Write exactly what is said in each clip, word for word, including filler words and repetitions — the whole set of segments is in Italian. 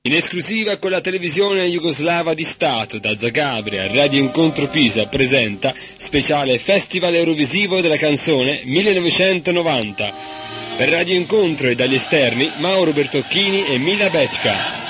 In esclusiva con la televisione jugoslava di Stato, da Zagabria, Radio Incontro Pisa presenta speciale Festival Eurovisivo della canzone millenovecentonovanta. Per Radio Incontro e dagli esterni, Mauro Bertocchini e Mila Becca.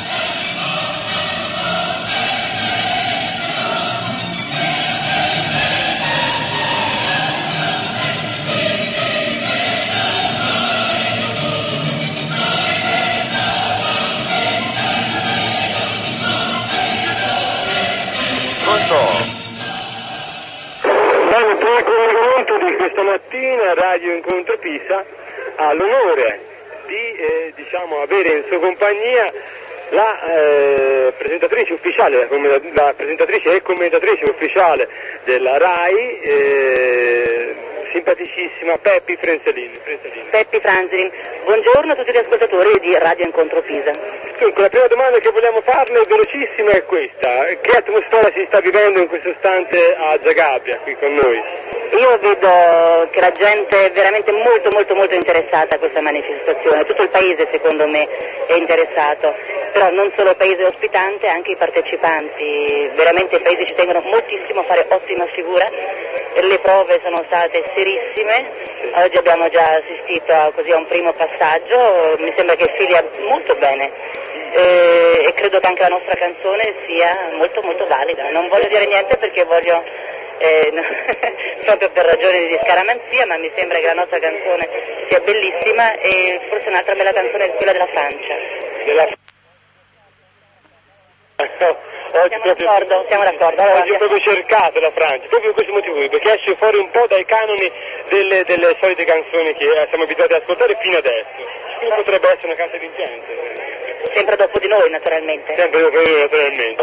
Nel collegamento di questa mattina Radio Incontro Pisa ha l'onore di eh, diciamo, avere in sua compagnia la eh, presentatrice ufficiale, la, la presentatrice e commentatrice ufficiale della RAI, eh, simpaticissima Peppi Frenzolini. Peppi Franzolini, buongiorno a tutti gli ascoltatori di Radio Incontro Pisa. Dunque, la prima domanda che vogliamo farle, velocissima, è questa: che atmosfera si sta vivendo in questo istante a Zagabria, qui con noi? Io vedo che la gente è veramente molto molto molto interessata a questa manifestazione, tutto il paese secondo me è interessato, però non solo il paese ospitante, anche i partecipanti, veramente i paesi ci tengono moltissimo a fare ottima figura, le prove sono state serissime, oggi abbiamo già assistito a, così, a un primo passaggio, mi sembra che filia molto bene. Eh, e credo che anche la nostra canzone sia molto molto valida, non voglio dire niente perché voglio eh, no, proprio per ragioni di scaramanzia, ma mi sembra che la nostra canzone sia bellissima e forse un'altra bella canzone è quella della Francia. Della... Oggi siamo proprio, d'accordo, siamo d'accordo. Allora, oggi è proprio cercato la Francia, proprio per questo motivo, perché esce fuori un po' dai canoni delle, delle solite canzoni che siamo abituati ad ascoltare fino adesso. Quindi potrebbe essere una canzone vincente. Sempre dopo di noi, naturalmente. Sempre dopo di noi, naturalmente.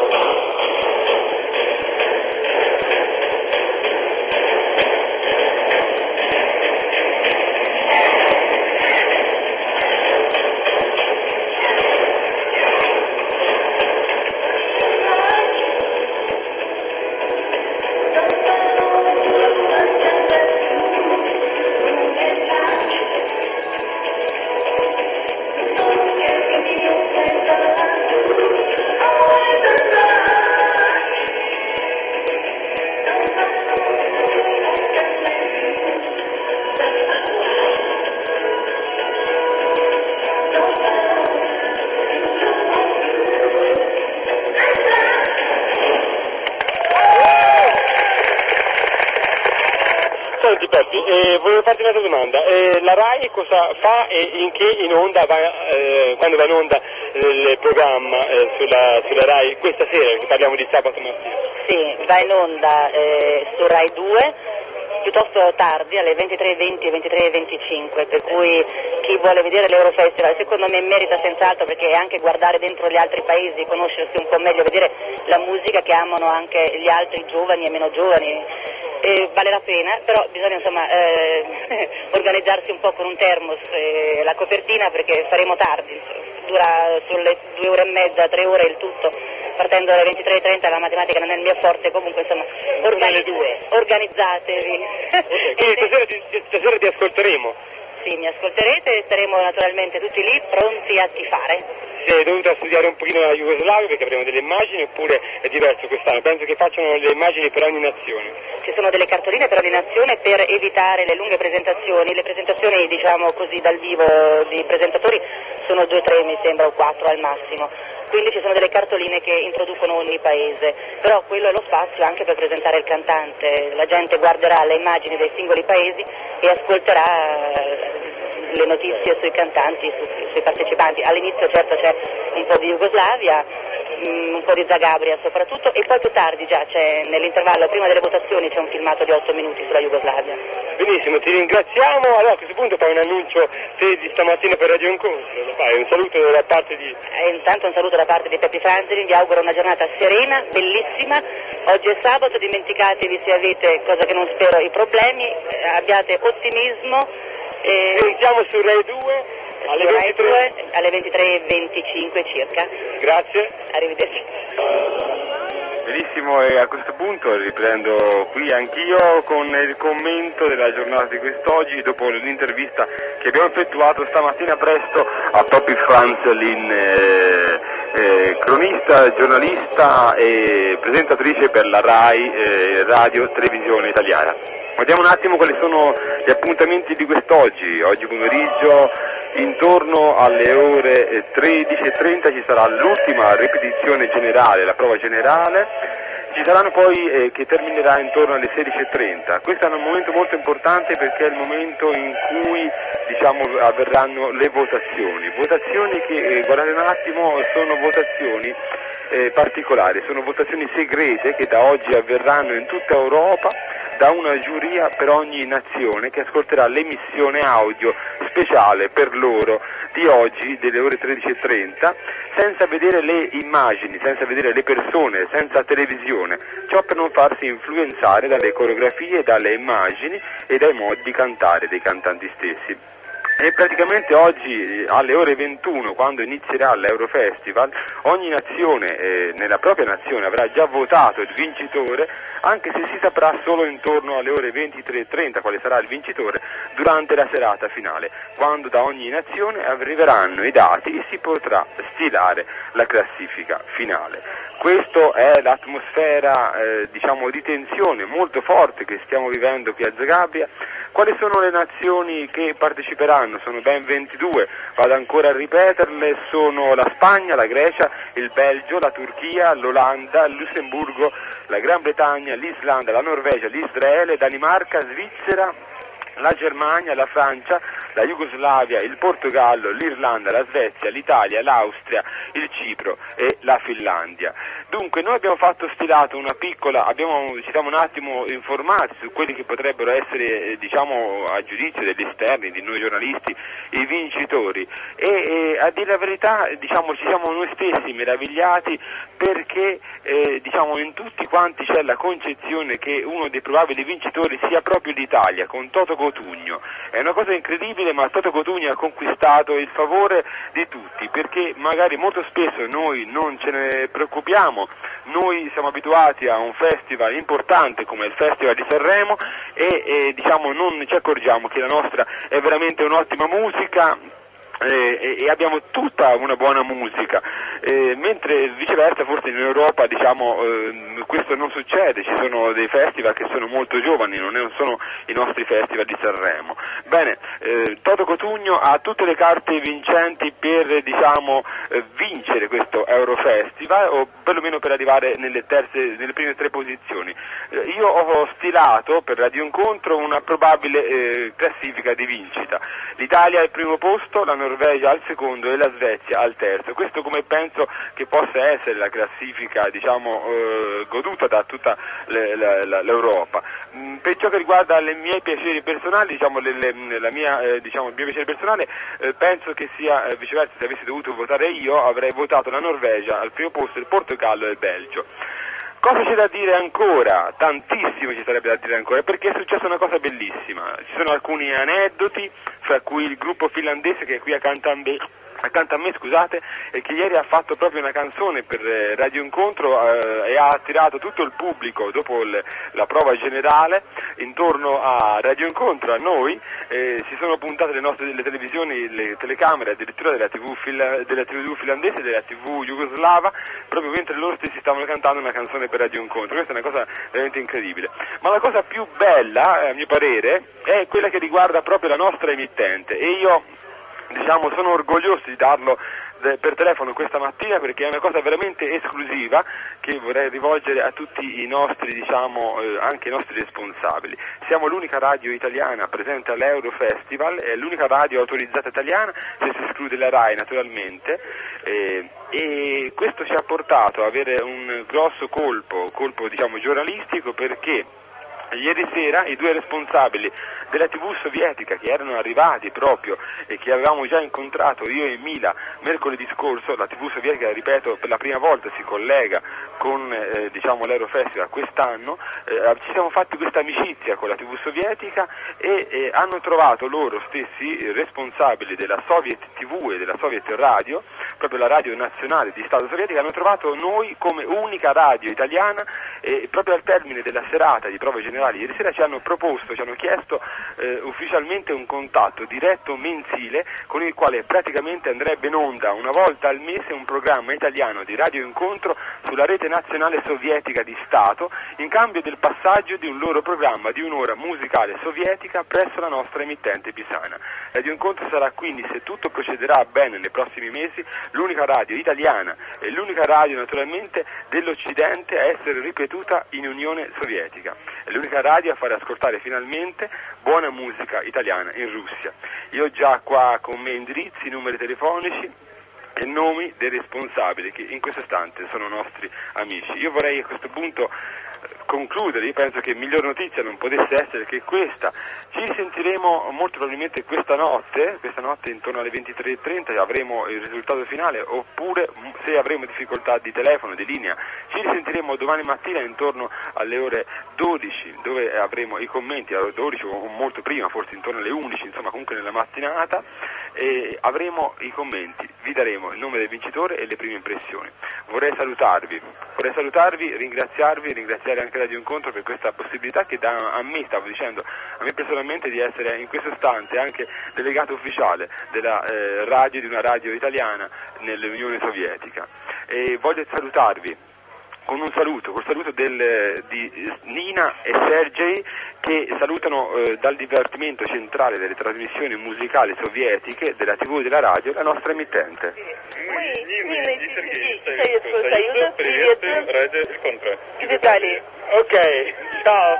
Senti Peppi, eh, volevo farti un'altra domanda, eh, la RAI cosa fa e in che in onda va, eh, quando va in onda eh, il programma eh, sulla, sulla RAI questa sera, perché parliamo di sabato mattina? Sì, va in onda eh, su RAI due, piuttosto tardi, alle ventitré e venti e ventitré e venticinque, per cui chi vuole vedere l'Eurofestival secondo me merita senz'altro, perché anche guardare dentro gli altri paesi, conoscersi un po' meglio, vedere la musica che amano anche gli altri giovani e meno giovani. Eh, vale la pena, però bisogna insomma eh, organizzarsi un po' con un termos e la copertina, perché faremo tardi, dura sulle due ore e mezza, tre ore il tutto, partendo dalle ventitré e trenta, la matematica non è il mio forte, comunque insomma organi- organizzatevi. Okay, quindi stasera ti, stasera ti ascolteremo. Sì, mi ascolterete e staremo naturalmente tutti lì pronti a tifare. Sei dovuta studiare un pochino la Jugoslavia perché avremo delle immagini, oppure è diverso quest'anno? Penso che facciano le immagini per ogni nazione. Ci sono delle cartoline per ogni nazione per evitare le lunghe presentazioni, le presentazioni diciamo così dal vivo di presentatori sono due o tre mi sembra o quattro al massimo, quindi ci sono delle cartoline che introducono ogni paese, però quello è lo spazio anche per presentare il cantante, la gente guarderà le immagini dei singoli paesi e ascolterà le notizie sui cantanti, su, sui partecipanti. All'inizio certo c'è un po' di Jugoslavia, mh, un po' di Zagabria soprattutto, e poi più tardi già c'è nell'intervallo prima delle votazioni c'è un filmato di otto minuti sulla Jugoslavia. Benissimo, ti ringraziamo. Allora a questo punto fai un annuncio te di stamattina per Radio Incontro, lo fai, un saluto da parte di... Eh, intanto un saluto da parte di Peppi Franzolini, vi auguro una giornata serena, bellissima, oggi è sabato, dimenticatevi se avete, cosa che non spero, i problemi, eh, abbiate ottimismo. Eh, Iniziamo su Rai due alle su ventitré. Rai due alle ventitré e venticinque circa. Grazie. Arrivederci. Benissimo, e a questo punto riprendo qui anch'io con il commento della giornata di quest'oggi, dopo l'intervista che abbiamo effettuato stamattina presto a Poppy Franzelin, eh, eh, cronista, giornalista e presentatrice per la RAI eh, Radio Televisione Italiana. Vediamo un attimo quali sono gli appuntamenti di quest'oggi. Oggi pomeriggio intorno alle ore tredici e trenta ci sarà l'ultima ripetizione generale, la prova generale, ci saranno poi eh, che terminerà intorno alle sedici e trenta. Questo è un momento molto importante perché è il momento in cui diciamo avverranno le votazioni, votazioni che, eh, guardate un attimo, sono votazioni eh, particolari, sono votazioni segrete che da oggi avverranno in tutta Europa, da una giuria per ogni nazione che ascolterà l'emissione audio speciale per loro di oggi delle ore tredici e trenta, senza vedere le immagini, senza vedere le persone, senza televisione, ciò per non farsi influenzare dalle coreografie, dalle immagini e dai modi di cantare dei cantanti stessi. E praticamente oggi alle ore ventuno, quando inizierà l'Eurofestival, ogni nazione eh, nella propria nazione avrà già votato il vincitore, anche se si saprà solo intorno alle ore ventitré e trenta quale sarà il vincitore durante la serata finale, quando da ogni nazione arriveranno i dati e si potrà stilare la classifica finale. Questa è l'atmosfera eh, diciamo di tensione molto forte che stiamo vivendo qui a Zagabria. Quali sono le nazioni che parteciperanno? Sono ben ventidue, vado ancora a ripeterle, sono la Spagna, la Grecia, il Belgio, la Turchia, l'Olanda, il Lussemburgo, la Gran Bretagna, l'Islanda, la Norvegia, l'Israele, Danimarca, Svizzera, la Germania, la Francia, la Jugoslavia, il Portogallo, l'Irlanda, la Svezia, l'Italia, l'Austria, il Cipro e la Finlandia. Dunque noi abbiamo fatto stilato una piccola, abbiamo, ci siamo un attimo informati su quelli che potrebbero essere eh, diciamo a giudizio degli esterni, di noi giornalisti, i vincitori e, e a dire la verità diciamo ci siamo noi stessi meravigliati perché eh, diciamo in tutti quanti c'è la concezione che uno dei probabili vincitori sia proprio l'Italia con Toto Cotugno. È una cosa incredibile, ma Toto Cotugno ha conquistato il favore di tutti perché magari molto spesso noi non ce ne preoccupiamo, noi siamo abituati a un festival importante come il Festival di Sanremo e, e diciamo non ci accorgiamo che la nostra è veramente un'ottima musica e, e abbiamo tutta una buona musica, eh, mentre viceversa forse in Europa diciamo eh, questo non succede, ci sono dei festival che sono molto giovani, non sono i nostri festival di Sanremo. Bene, eh, Toto Cotugno ha tutte le carte vincenti per diciamo eh, vincere questo Eurofestival o perlomeno per arrivare nelle terze, nelle prime tre posizioni. Eh, io ho stilato per Radio Incontro una probabile eh, classifica di vincita. L'Italia al primo posto, la Norvegia al secondo e la Svezia al terzo. Questo come penso che possa essere la classifica diciamo eh, goduta da tutta le, la, la, l'Europa. Mm, per ciò che riguarda i miei piaceri personali, diciamo, le, le, la mia, eh, diciamo, il mio piacere personale, eh, penso che sia eh, viceversa, se avessi dovuto votare io avrei votato la Norvegia al primo posto, il Portogallo e il Belgio. Cosa c'è da dire ancora? Tantissimo ci sarebbe da dire ancora, perché è successa una cosa bellissima. Ci sono alcuni aneddoti, fra cui il gruppo finlandese che è qui accanto a me, accanto a me scusate, e che ieri ha fatto proprio una canzone per Radio Incontro eh, e ha attirato tutto il pubblico dopo il, la prova generale intorno a Radio Incontro, a noi, eh, si sono puntate le nostre le televisioni, le telecamere addirittura della tivù, fil, della tivù finlandese e della tivù jugoslava, proprio mentre loro stessi stavano cantando una canzone per Radio Incontro. Questa è una cosa veramente incredibile. Ma la cosa più bella, a mio parere, è quella che riguarda proprio la nostra emittente e io diciamo sono orgoglioso di darlo per telefono questa mattina perché è una cosa veramente esclusiva che vorrei rivolgere a tutti i nostri, diciamo, eh, anche i nostri responsabili. Siamo l'unica radio italiana presente all'Eurofestival, è l'unica radio autorizzata italiana, se si esclude la RAI naturalmente, eh, e questo ci ha portato ad avere un grosso colpo, colpo diciamo giornalistico perché Ieri sera i due responsabili della tivù sovietica che erano arrivati proprio e che avevamo già incontrato io e Mila mercoledì scorso, la tivù sovietica, ripeto, per la prima volta si collega con eh, diciamo l'Eurofestival quest'anno, eh, ci siamo fatti questa amicizia con la tivù sovietica e eh, hanno trovato loro stessi responsabili della Soviet tivù e della Soviet Radio, proprio la radio nazionale di Stato sovietico, hanno trovato noi come unica radio italiana e proprio al termine della serata di prove generali ieri sera ci hanno proposto, ci hanno chiesto eh, ufficialmente un contatto diretto mensile con il quale praticamente andrebbe in onda una volta al mese un programma italiano di radio incontro sulla rete nazionale sovietica di Stato in cambio del passaggio di un loro programma di un'ora musicale sovietica presso la nostra emittente pisana. Radio Incontro sarà quindi, se tutto procederà bene nei prossimi mesi, l'unica radio italiana e l'unica radio naturalmente dell'Occidente a essere ripetuta in Unione Sovietica. È l'unica radio a fare ascoltare finalmente buona musica italiana in Russia. Io ho già qua con me indirizzi, numeri telefonici e nomi dei responsabili che in questo istante sono nostri amici. Io vorrei a questo punto concludere, io penso che miglior notizia non potesse essere che questa. Ci risentiremo molto probabilmente questa notte, questa notte intorno alle ventitré e trenta avremo il risultato finale, oppure se avremo difficoltà di telefono, di linea, ci risentiremo domani mattina intorno alle ore dodici, dove avremo i commenti, alle ore dodici o molto prima, forse intorno alle undici, insomma comunque nella mattinata, e avremo i commenti, vi daremo il nome del vincitore e le prime impressioni. Vorrei salutarvi, vorrei salutarvi, ringraziarvi, ringraziare anche Radio Incontro per questa possibilità che dà a me, stavo dicendo, a me personalmente di essere in questo istante anche delegato ufficiale della eh, radio, di una radio italiana nell'Unione Sovietica. E voglio salutarvi con un saluto, col saluto del, di Nina e Sergei, che salutano eh, dal dipartimento centrale delle trasmissioni musicali sovietiche della tivù e della radio la nostra emittente. Ok, ciao.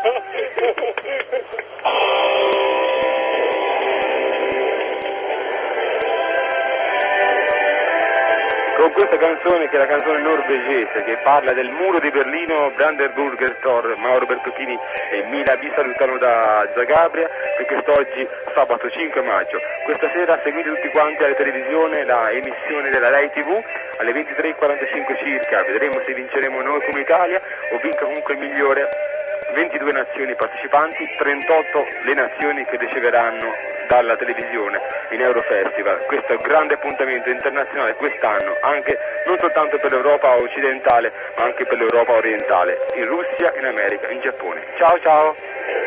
Con questa canzone, che è la canzone norvegese, che parla del muro di Berlino, Brandenburger Tor, Mauro Bertocchini e Mila vi salutano da Zagabria per quest'oggi sabato cinque maggio. Questa sera seguite tutti quanti alla televisione la emissione della Rai tivù alle ventitré e quarantacinque circa, vedremo se vinceremo noi come Italia o vinca comunque il migliore. ventidue nazioni partecipanti, trentotto le nazioni che riceveranno dalla televisione in Eurofestival. Questo è un grande appuntamento internazionale quest'anno, anche non soltanto per l'Europa occidentale, ma anche per l'Europa orientale, in Russia, in America, in Giappone. Ciao ciao!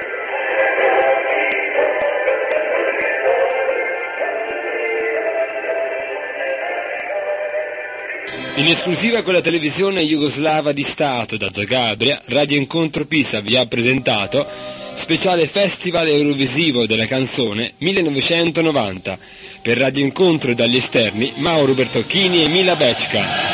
In esclusiva con la televisione jugoslava di Stato da Zagabria, Radio Incontro Pisa vi ha presentato speciale Festival Eurovisivo della canzone millenovecentonovanta. Per Radio Incontro dagli esterni, Mauro Bertocchini e Mila Becca.